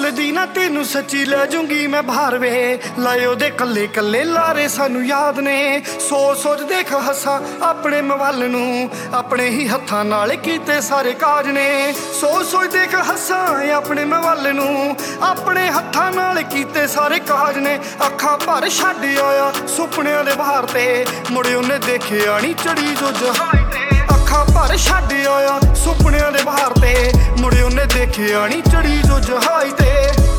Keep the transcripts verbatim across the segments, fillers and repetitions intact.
ਭੁੱਲਦੀ ਨਾ ਤੈਨੂੰ ਸੱਚੀ ਲੈ ਜੂੰਗੀ ਮੈਂ ਬਾਹਰ ਵੇ ਲਾਏ ਉਹਦੇ ਕੱਲੇ ਕੱਲੇ ਲਾਰੇ ਸਾਨੂੰ ਯਾਦ ਨੇ ਸੋਚ ਸੋਚ ਦੇਖ ਹੱਸਾਂ ਆਪਣੇ ਮਵੱਲ ਨੂੰ ਆਪਣੇ ਹੀ ਹੱਥਾਂ ਨਾਲ ਕੀਤੇ ਸਾਰੇ ਕਾਜ ਨੇ ਸੋਚ ਸੋਚ ਦੇਖ ਹੱਸਾਂ ਆਪਣੇ ਮਵੱਲ ਨੂੰ ਆਪਣੇ ਹੱਥਾਂ ਨਾਲ ਕੀਤੇ ਸਾਰੇ ਕਾਜ ਨੇ ਅੱਖਾਂ ਭਰ ਛੱਡ ਆਇਆ ਸੁਪਨਿਆਂ ਦੇ ਬਾਹਰ ਤੇ ਮੁੜੇ ਉਹਨੇ ਦੇਖਿਆ ਨੀ ਚੜੀ ਜੋ ਜਹਾਜ਼ ਤੇ ਅੱਖਾਂ ਭਰ ਛੱਡ ਆਇਆ ਸੁਪਨਿਆਂ ਦੇ ਬਾਹਰ ਤੇ ਮੁੜੇ ਉਹਨੇ ਦੇਖਿਆ ਨੀ ਚੜੀ ਜੋ ਜਹਾਜ਼ ਤੇ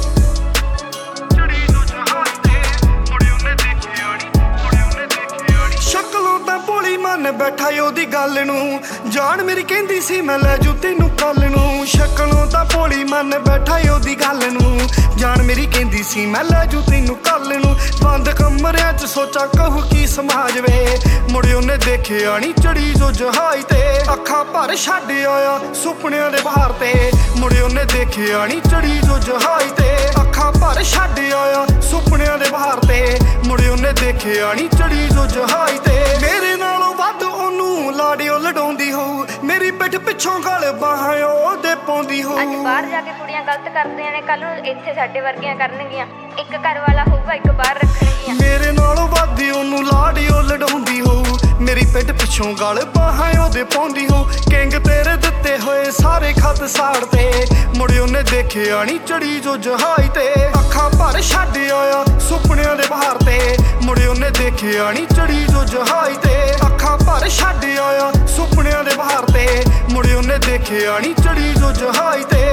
ਚੜੀ ਜੋ ਜਹਾਜ਼ ਤੇ ਮੁੜੇ ਉਹਨੇ ਦੇਖਿਆ ਨੀ ਮੁੜੇ ਉਹਨੇ ਦੇਖਿਆ ਨੀ ਸ਼ਕਲੋਂ ਤਾਂ ਭੋਲੀ ਮੰਨ ਬੈਠਾ ਉਹਦੀ ਗੱਲ ਨੂੰ ਜਾਨ ਮੇਰੀ ਕਹਿੰਦੀ ਸੀ ਮੈਂ ਲੈ ਜੂ ਤੈਨੂੰ ਕੱਲ ਨੂੰ ਸ਼ਕਲੋਂ ਤਾਂ ਭੋਲੀ ਮੰਨ ਬੈਠਾ ਉਹਦੀ ਗੱਲ ਨੂੰ ਜਾਨ ਮੇਰੀ ਕਹਿੰਦੀ ਸੀ ਮੈਂ ਲੈ ਜੂ ਤੈਨੂੰ ਕੱਲ ਨੂੰ ਬੰਦ ਕਮਰਿਆਂ 'ਚ ਸੋਚਾਂ ਕਹੂ ਕੀ ਸਮਾਜ ਵੇ ਮੁੜੇ ਉਹਨੇ ਦੇਖਿਆ ਨੀ ਚੜੀ ਜੋ ਜਹਾਜ਼ ਤੇ ਅੱਖਾਂ ਭਰ ਛੱਡ ਆਇਆ ਸੁਪਨਿਆਂ ਦੇ ਬਾਹਰ ਤੇ ਮੁੜੇ ਉਹਨੇ ਦੇਖਿਆ ਨੀ ਚੜੀ ਜੋ ਜਹਾਜ਼ ਤੇ ਅੱਖਾਂ ਭਰ ਛੱਡ ਆਇਆ ਸੁਪਨਿਆਂ ਦੇ ਬਾਹਰ ਤੇ ਮੁੜੇ ਉਹਨੇ ਦੇਖਿਆ ਨੀ ਚੜੀ ਜੋ ਜਹਾਜ਼ ਤੇ ਮੇਰੇ ਨਾਲੋਂ ਵੱਧ ਉਹਨੂੰ ਲਾੜਿਓ ਲਡਾਉਂਦੀ ਹੋਊ ਮੇਰੀ ਪਿੱਠ ਪਿੱਛੋਂ ਗਲ ਬਾਹਾਂ ਉਹਦੇ ਪਾਉਂਦੀ ਹੋਊ ਅੱਜ ਬਾਹਰ ਜਾ ਕੇ ਕੁੜੀਆਂ ਗਲਤ ਕਰਦੀਆਂ ਨੇ ਕੱਲ ਨੂੰ ਇੱਥੇ ਸਾਡੇ ਵਰਗੀਆਂ ਕਰਨਗੀਆਂ ਇੱਕ ਘਰ ਵਾਲਾ ਹੋਊਗਾ ਇੱਕ ਬਾਹਰ ਰੱਖਣਗੀਆਂ ਮੇਰੇ ਨਾਲੋਂ ਵੱਧ ਉਹਨੂੰ ਲਾੜਿਓ ਲਡਾਉਂਦੀ ਹੋਊ ਮੇਰੀ ਪਿੱਠ ਪਿੱਛੋਂ ਗਲ ਬਾਹਾਂ ਉਹਦੇ ਪਾਉਂਦੀ ਹੋਊ ਕਿੰਗ ਤੇਰੇ ਦਿੱਤੇ ਹੋਏ ਸਾਰੇ ਖੱਤ ਸਾੜ ਤੇ ਮੁੜੇ ਉਹਨੇ ਦੇਖਿਆ ਨੀ ਚੜੀ ਜੋ ਜਹਾਜ਼ ਤੇ ਅੱਖਾਂ ਭਰ ਛੱਡ ਆਇਆ ਸੁਪਨਿਆਂ ਦੇ ਬਾਹਰ ਤੇ ਮੁੜੇ ਉਹਨੇ ਦੇਖਿਆ ਨੀ ਚੜੀ ਜੋ ਜਹਾਜ਼ ਤੇ ਅੱਖਾਂ ਭਰ ਛੱਡ ਆਇਆ ਸੁਪਨਿਆਂ ਦੇ ਬਾਹਰ ਤੇ ਮੁੜੇ ਉਹਨੇ ਦੇਖਿਆ ਨੀ ਚੜੀ ਜੋ ਜਹਾਜ਼ ਤੇ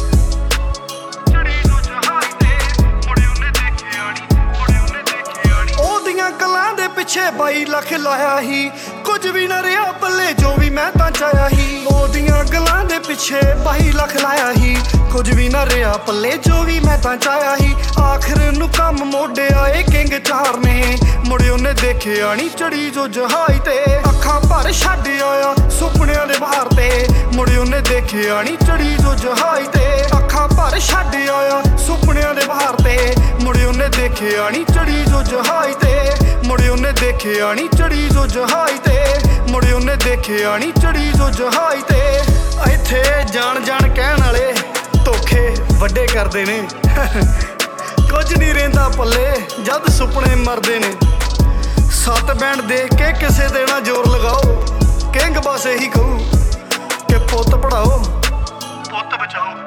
ਕਲਾਂ ਦੇ ਪਿੱਛੇ ਬਾਈ ਲੱਖ ਲਾਇਆ ਹੀ ਕੁਝ ਵੀ ਨਾ ਰਿਹਾ ਪੱਲੇ ਜੋ ਵੀ ਮੈਂ ਤਾਂ ਚਾਹਿਆ ਹੀ ਉਹਦੀਆਂ ਗਲਾਂ ਦੇ ਪਿੱਛੇ ਬਾਈ ਲੱਖ ਲਾਇਆ ਹੀ ਕੁਝ ਵੀ ਨਾ ਰਿਹਾ ਪੱਲੇ ਜੋ ਵੀ ਮੈਂ ਤਾਂ ਚਾਹਿਆ ਹੀ ਆਖਰ ਨੂੰ ਕੰਮ ਮੋੜਿਆ ਏ ਕਿੰਗ ਚਾਰ ਨੇ ਮੁੜੇ ਉਹਨੇ ਦੇਖਿਆ ਨੀ ਚੜੀ ਜੋ ਜਹਾਜ਼ ਤੇ ਅੱਖਾਂ ਭਰ ਛੱਡ ਆਇਆ ਸੁਪਨਿਆਂ ਦੇ ਬਾਹਰ ਤੇ ਮੁੜੇ ਉਹਨੇ ਦੇਖਿਆ ਨੀ ਚੜੀ ਜੋ ਜਹਾਜ਼ ਤੇ ਅੱਖਾਂ ਭਰ ਛੱਡ ਆਇਆ ਸੁਪਨਿਆਂ ਦੇ ਬਾਹਰ ਤੇ ਮੁੜੇ ਉਹਨੇ ਦੇਖਿਆ ਨੀ ਚੜੀ ਜੋ ਜਹਾਜ਼ ਤੇ ਮੁੜੇ ਉਹਨੇ ਦੇਖਿਆ ਨੀ ਚੜੀ ਜੋ ਜਹਾਜ਼ ਤੇ ਮੁੜੇ ਉਹਨੇ ਦੇਖਿਆ ਨੀ ਚੜੀ ਜੋ ਜਹਾਜ਼ ਤੇ ਇੱਥੇ ਜਾਣ ਜਾਣ ਕਹਿਣ ਵਾਲੇ ਧੋਖੇ ਵੱਡੇ ਕਰਦੇ ਨੇ ਕੁਝ ਨਹੀਂ ਰਹਿੰਦਾ ਪੱਲੇ ਜਦ ਸੁਪਨੇ ਮਰਦੇ ਨੇ ਸੱਤ ਬੈਂਡ ਦੇਖ ਕੇ ਕਿਸੇ ਦੇ ਨਾ ਜ਼ੋਰ ਲਗਾਓ ਕਿੰਗ ਬਸ ਇਹੀ ਕਹੂ ਕਿ ਪੁੱਤ ਪੜਾਓ ਪੁੱਤ ਬਚਾਓ।